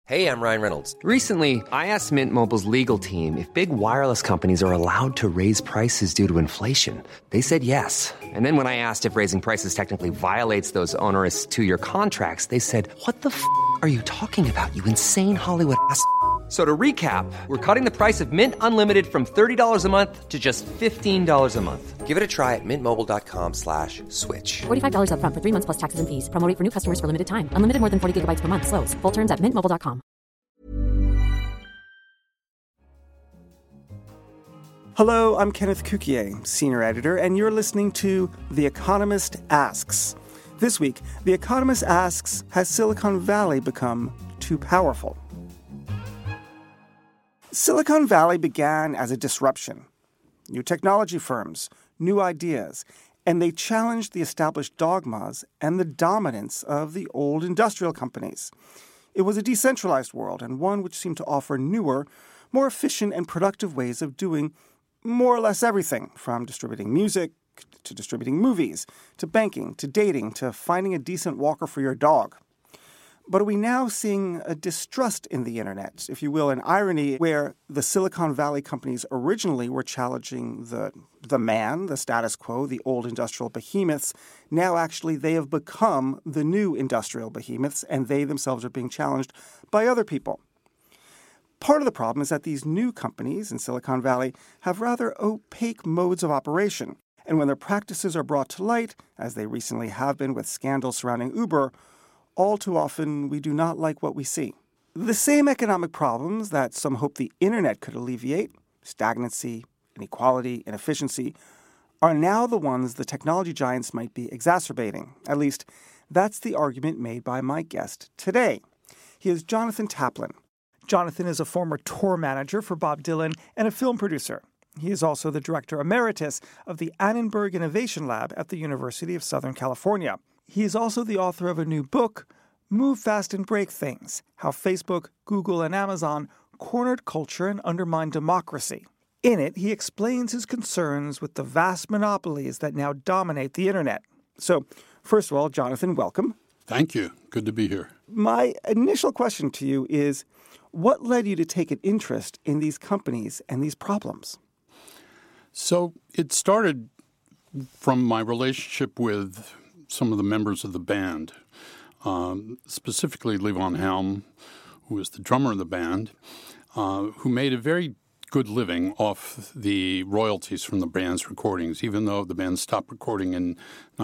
Hey, I'm Ryan Reynolds. Recently, I asked Mint Mobile's legal team if big wireless companies are allowed to raise prices due to inflation. They said yes. And then when I asked if raising prices technically violates those onerous two-year contracts, they said, "What the f*** are you talking about, you insane Hollywood ass?" So to recap, we're cutting the price of Mint Unlimited from $30 a month to just $15 a month. Give it a try at mintmobile.com/switch. $45 up front for 3 months plus taxes and fees. Promo rate for new customers for limited time. Unlimited more than 40 gigabytes per month. Slows full terms at mintmobile.com. Hello, I'm Kenneth Cukier, senior editor, and you're listening to The Economist Asks. This week, The Economist asks, has Silicon Valley become too powerful? Silicon Valley began as a disruption. New technology firms, new ideas, and they challenged the established dogmas and the dominance of the old industrial companies. It was a decentralized world, and one which seemed to offer newer, more efficient and productive ways of doing more or less everything, from distributing music to distributing movies, to banking, to dating, to finding a decent walker for your dog. But are we now seeing a distrust in the internet, if you will, an irony where the Silicon Valley companies originally were challenging the man, the status quo, the old industrial behemoths. Now actually they have become the new industrial behemoths, and they themselves are being challenged by other people. Part of the problem is that these new companies in Silicon Valley have rather opaque modes of operation. And when their practices are brought to light, as they recently have been with scandals surrounding Uber, all too often we do not like what we see. The same economic problems that some hope the internet could alleviate, stagnancy, inequality, inefficiency, are now the ones the technology giants might be exacerbating. At least, that's the argument made by my guest today. He is Jonathan Taplin. Jonathan is a former tour manager for Bob Dylan and a film producer. He is also the director emeritus of the Annenberg Innovation Lab at the University of Southern California. He is also the author of a new book, Move Fast and Break Things: How Facebook, Google, and Amazon Cornered Culture and Undermined Democracy. In it, he explains his concerns with the vast monopolies that now dominate the internet. So, first of all, Jonathan, welcome. Thank you. Good to be here. My initial question to you is, what led you to take an interest in these companies and these problems? So it started from my relationship with some of the members of the band, specifically Levon Helm, who was the drummer of the band, who made a very good living off the royalties from the band's recordings. Even though the band stopped recording in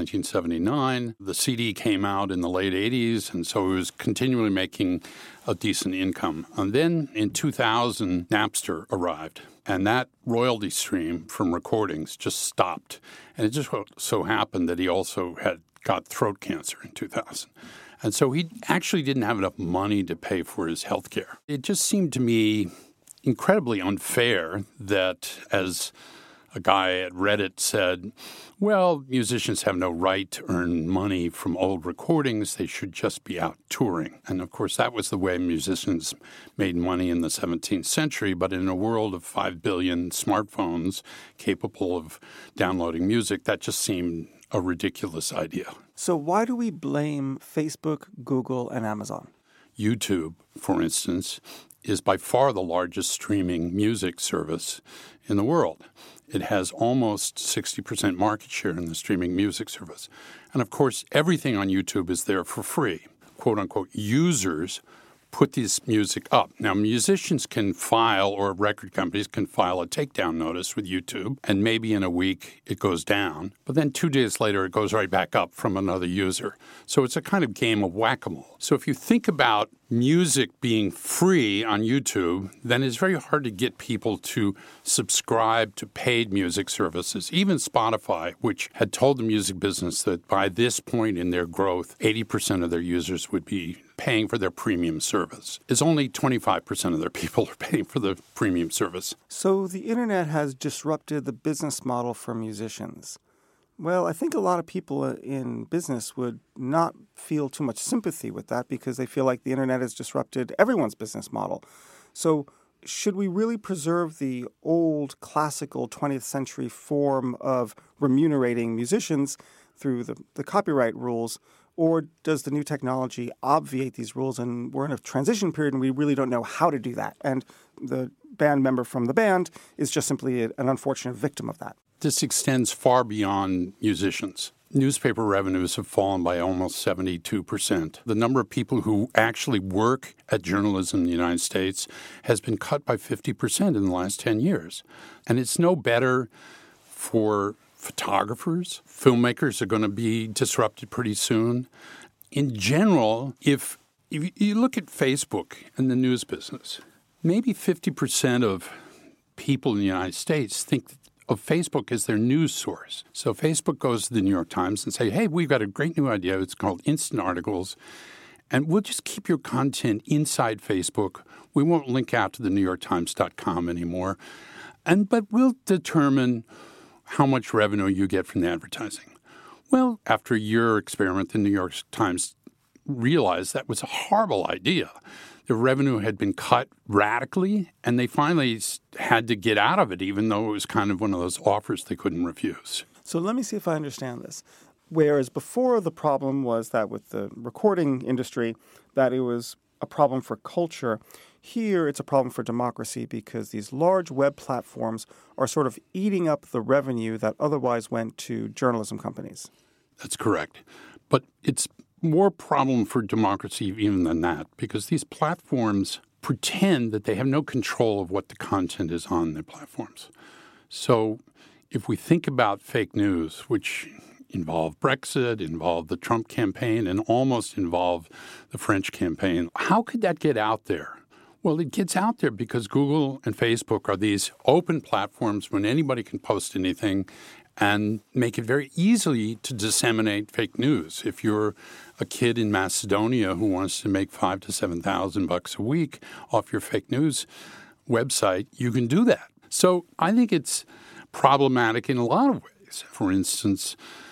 1979, the CD came out in the late 80s, and so it was continually making a decent income. And then in 2000, Napster arrived, and that royalty stream from recordings just stopped. And it just so happened that he also had got throat cancer in 2000. And so he actually didn't have enough money to pay for his health care. It just seemed to me incredibly unfair that, as a guy at Reddit said, well, musicians have no right to earn money from old recordings. They should just be out touring. And, of course, that was the way musicians made money in the 17th century. But in a world of 5 billion smartphones capable of downloading music, that just seemed a ridiculous idea. So why do we blame Facebook, Google, and Amazon? YouTube, for instance, is by far the largest streaming music service in the world. It has almost 60% market share in the streaming music service. And of course, everything on YouTube is there for free. Quote unquote, users put this music up. Now, musicians can file, or record companies can file, a takedown notice with YouTube, and maybe in a week it goes down. But then 2 days later, it goes right back up from another user. So it's a kind of game of whack-a-mole. So if you think about music being free on YouTube, then it's very hard to get people to subscribe to paid music services. Even Spotify, which had told the music business that by this point in their growth, 80% of their users would be paying for their premium service, is only 25% of their people are paying for the premium service. So the internet has disrupted the business model for musicians. Well, I think a lot of people in business would not feel too much sympathy with that because they feel like the internet has disrupted everyone's business model. So should we really preserve the old classical 20th century form of remunerating musicians through the copyright rules, Or does the new technology obviate these rules and we're in a transition period and we really don't know how to do that? And the band member from the band is just simply an unfortunate victim of that. This extends far beyond musicians. Newspaper revenues have fallen by almost 72%. The number of people who actually work at journalism in the United States has been cut by 50% in the last 10 years. And it's no better for photographers. Filmmakers are going to be disrupted pretty soon. In general, if you look at Facebook and the news business, maybe 50% of people in the United States think of Facebook as their news source. So Facebook goes to the New York Times and say, hey, we've got a great new idea. It's called Instant Articles. And we'll just keep your content inside Facebook. We won't link out to the NewYorkTimes.com anymore. But we'll determine how much revenue you get from the advertising. Well, after a year experiment, the New York Times realized that was a horrible idea. The revenue had been cut radically, and they finally had to get out of it, even though it was kind of one of those offers they couldn't refuse. So let me see if I understand this. Whereas before the problem was that with the recording industry, that it was a problem for culture, here it's a problem for democracy because these large web platforms are sort of eating up the revenue that otherwise went to journalism companies. That's correct. But it's more problem for democracy even than that, because these platforms pretend that they have no control of what the content is on their platforms. So if we think about fake news, which involve Brexit, involve the Trump campaign, and almost involve the French campaign, how could that get out there? Well, it gets out there because Google and Facebook are these open platforms when anybody can post anything and make it very easy to disseminate fake news. If you're a kid in Macedonia who wants to make $5,000 to $7,000 a week off your fake news website, you can do that. So I think it's problematic in a lot of ways. For instance,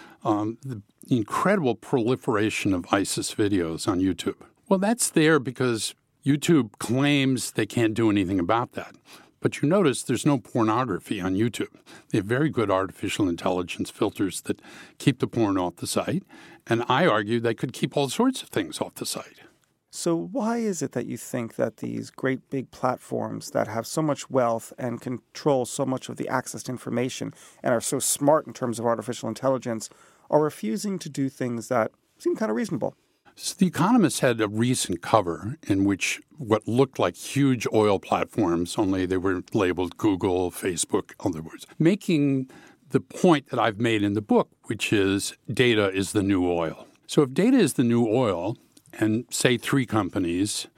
the incredible proliferation of ISIS videos on YouTube. Well, that's there because YouTube claims they can't do anything about that. But you notice there's no pornography on YouTube. They have very good artificial intelligence filters that keep the porn off the site. And I argue they could keep all sorts of things off the site. So why is it that you think that these great big platforms that have so much wealth and control so much of the access to information and are so smart in terms of artificial intelligence are refusing to do things that seem kind of reasonable? So The Economist had a recent cover in which what looked like huge oil platforms, only they were labeled Google, Facebook, other words, making the point that I've made in the book, which is data is the new oil. So if data is the new oil, and say three companies,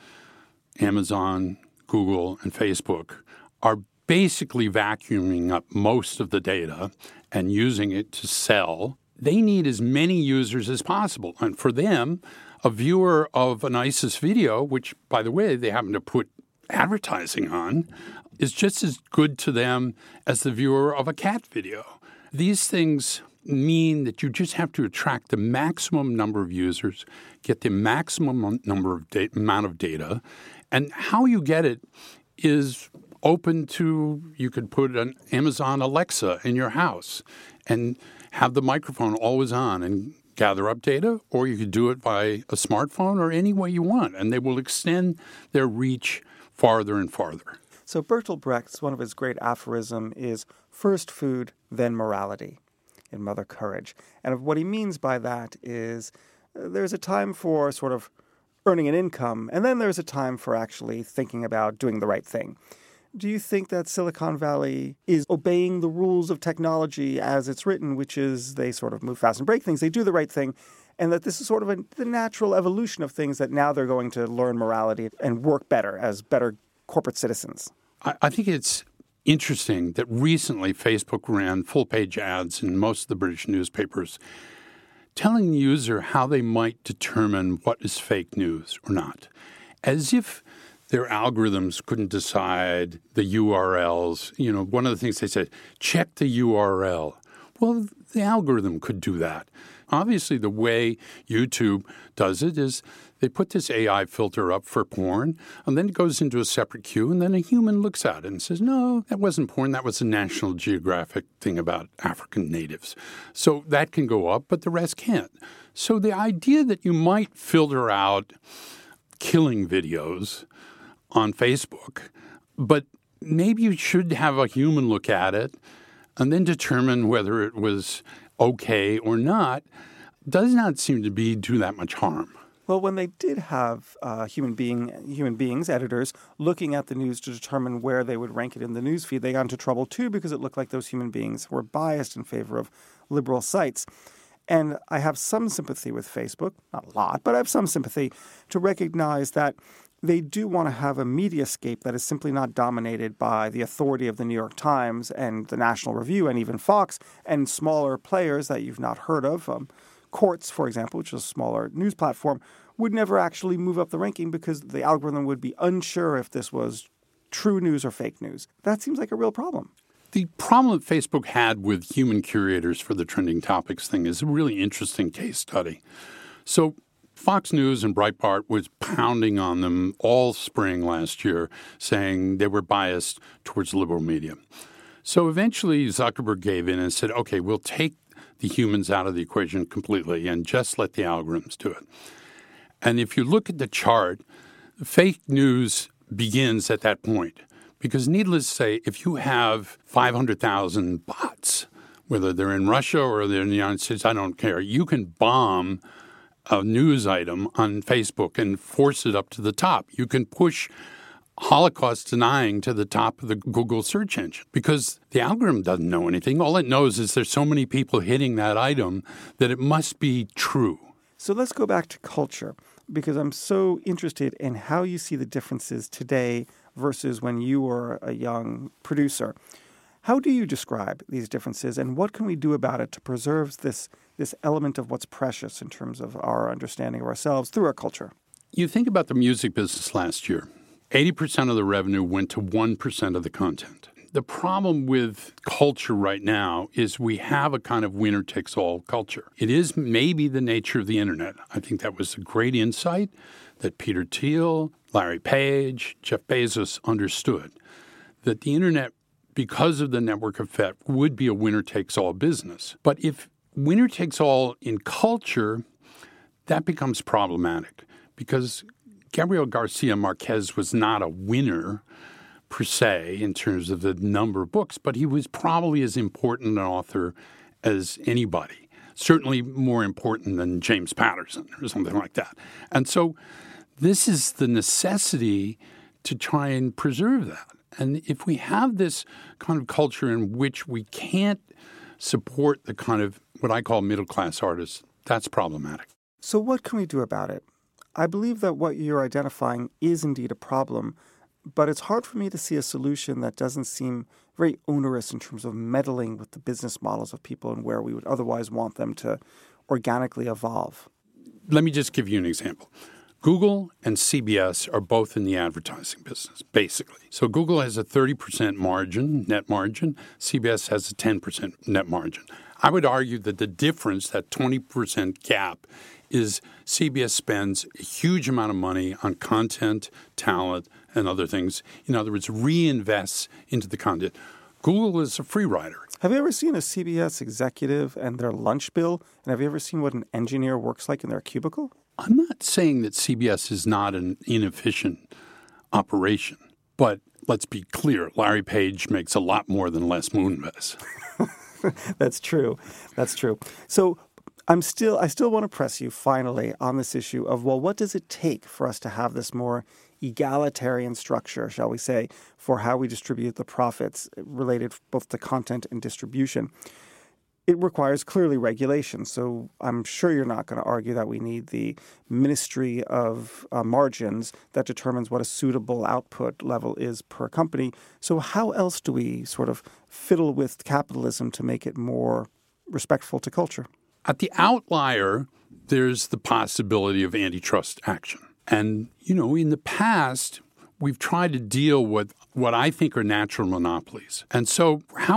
Amazon, Google, and Facebook, are basically vacuuming up most of the data and using it to sell, they need as many users as possible. And for them, a viewer of an ISIS video, which, by the way, they happen to put advertising on, is just as good to them as the viewer of a cat video. These things mean that you just have to attract the maximum number of users, get the maximum number of amount of data, and how you get it is open to, you could put an Amazon Alexa in your house and have the microphone always on and gather up data, or you could do it by a smartphone or any way you want, and they will extend their reach farther and farther. So Bertolt Brecht's, one of his great aphorisms is first food, then morality in Mother Courage. And what he means by that is there's a time for sort of earning an income, and then there's a time for actually thinking about doing the right thing. Do you think that Silicon Valley is obeying the rules of technology as it's written, which is they sort of move fast and break things, they do the right thing, and that this is sort of the natural evolution of things, that now they're going to learn morality and work better as better corporate citizens? I think it's interesting that recently Facebook ran full-page ads in most of the British newspapers telling the user how they might determine what is fake news or not, as if their algorithms couldn't decide the URLs. You know, one of the things they said, check the URL. Well, the algorithm could do that. Obviously, the way YouTube does it is They put this AI filter up for porn, and then it goes into a separate queue, and then a human looks at it and says, no, that wasn't porn. That was a National Geographic thing about African natives. So that can go up, but the rest can't. So the idea that you might filter out killing videos on Facebook, but maybe you should have a human look at it and then determine whether it was okay or not, does not seem to do that much harm. Well, when they did have human beings, editors, looking at the news to determine where they would rank it in the newsfeed, they got into trouble too because it looked like those human beings were biased in favor of liberal sites. And I have some sympathy with Facebook, not a lot, but I have some sympathy to recognize that they do want to have a mediascape that is simply not dominated by the authority of the New York Times and the National Review and even Fox and smaller players that you've not heard of. Quartz, for example, which is a smaller news platform, would never actually move up the ranking because the algorithm would be unsure if this was true news or fake news. That seems like a real problem. The problem that Facebook had with human curators for the trending topics thing is a really interesting case study. So Fox News and Breitbart was pounding on them all spring last year, saying they were biased towards liberal media. So eventually Zuckerberg gave in and said, okay, we'll take the humans out of the equation completely and just let the algorithms do it. And if you look at the chart, fake news begins at that point. Because needless to say, if you have 500,000 bots, whether they're in Russia or they're in the United States, I don't care, you can bomb a news item on Facebook and force it up to the top. You can push Holocaust denying to the top of the Google search engine because the algorithm doesn't know anything. All it knows is there's so many people hitting that item that it must be true. So let's go back to culture because I'm so interested in how you see the differences today versus when you were a young producer. How do you describe these differences and what can we do about it to preserve this element of what's precious in terms of our understanding of ourselves through our culture? You think about the music business last year. 80% of the revenue went to 1% of the content. The problem with culture right now is we have a kind of winner-takes-all culture. It is maybe the nature of the internet. I think that was a great insight that Peter Thiel, Larry Page, Jeff Bezos understood, that the internet, because of the network effect, would be a winner-takes-all business. But if winner-takes-all in culture, that becomes problematic because Gabriel Garcia Marquez was not a winner per se in terms of the number of books, but he was probably as important an author as anybody, certainly more important than James Patterson or something like that. And so this is the necessity to try and preserve that. And if we have this kind of culture in which we can't support the kind of what I call middle-class artists, that's problematic. So what can we do about it? I believe that what you're identifying is indeed a problem, but it's hard for me to see a solution that doesn't seem very onerous in terms of meddling with the business models of people and where we would otherwise want them to organically evolve. Let me just give you an example. Google and CBS are both in the advertising business, basically. So Google has a 30% margin, net margin. CBS has a 10% net margin. I would argue that the difference, that 20% gap, is CBS spends a huge amount of money on content, talent, and other things. In other words, reinvests into the content. Google is a free rider. Have you ever seen a CBS executive and their lunch bill? And have you ever seen what an engineer works like in their cubicle? I'm not saying that CBS is not an inefficient operation, but let's be clear, Larry Page makes a lot more than Les Moonves. That's true. That's true. So I still want to press you finally on this issue of, well, what does it take for us to have this more egalitarian structure, shall we say, for how we distribute the profits related both to content and distribution? It requires clearly regulation. So I'm sure you're not going to argue that we need the Ministry of Margins that determines what a suitable output level is per company. So how else do we sort of fiddle with capitalism to make it more respectful to culture? At the outlier, there's the possibility of antitrust action. And, in the past, we've tried to deal with what I think are natural monopolies. And so how we've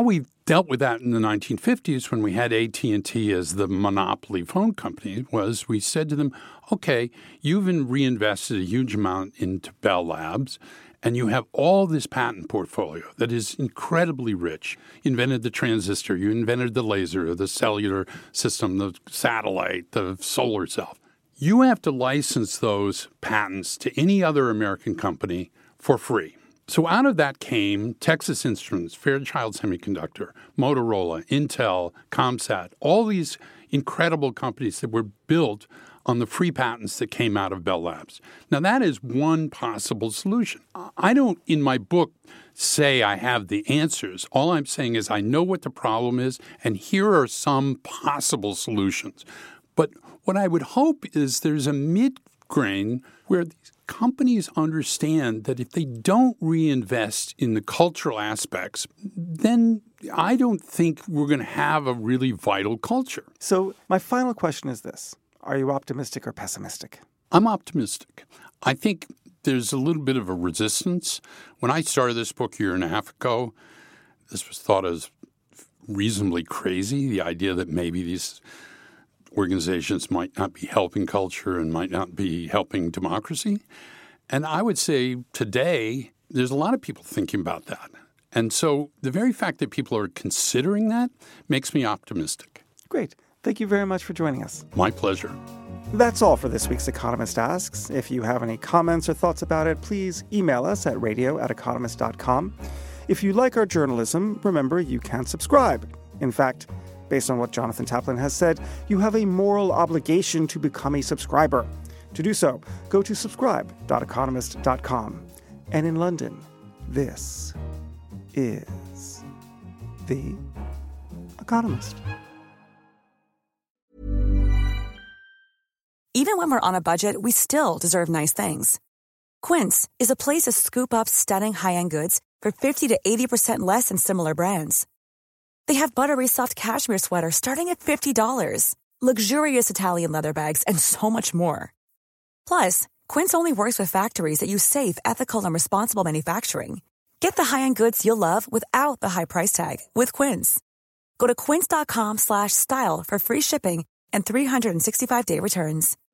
dealt with that in the 1950s when we had AT&T as the monopoly phone company was we said to them, okay, you've reinvested a huge amount into Bell Labs, and you have all this patent portfolio that is incredibly rich. You invented the transistor, you invented the laser, the cellular system, the satellite, the solar cell. You have to license those patents to any other American company for free. So out of that came Texas Instruments, Fairchild Semiconductor, Motorola, Intel, ComSat, all these incredible companies that were built on the free patents that came out of Bell Labs. Now, that is one possible solution. I don't, in my book, say I have the answers. All I'm saying is I know what the problem is, and here are some possible solutions. But what I would hope is there's a mid-grain where these companies understand that if they don't reinvest in the cultural aspects, then I don't think we're going to have a really vital culture. So my final question is this. Are you optimistic or pessimistic? I'm optimistic. I think there's a little bit of a resistance. When I started this book a year and a half ago, this was thought as reasonably crazy, the idea that maybe these organizations might not be helping culture and might not be helping democracy. And I would say today, there's a lot of people thinking about that. And so the very fact that people are considering that makes me optimistic. Great. Thank you very much for joining us. My pleasure. That's all for this week's Economist Asks. If you have any comments or thoughts about it, please email us at radio@economist.com. If you like our journalism, remember you can subscribe. In fact, based on what Jonathan Taplin has said, you have a moral obligation to become a subscriber. To do so, go to subscribe.economist.com. And in London, this is The Economist. Even when we're on a budget, we still deserve nice things. Quince is a place to scoop up stunning high-end goods for 50 to 80% less than similar brands. They have buttery soft cashmere sweaters starting at $50, luxurious Italian leather bags, and so much more. Plus, Quince only works with factories that use safe, ethical, and responsible manufacturing. Get the high-end goods you'll love without the high price tag with Quince. Go to quince.com/style for free shipping and 365-day returns.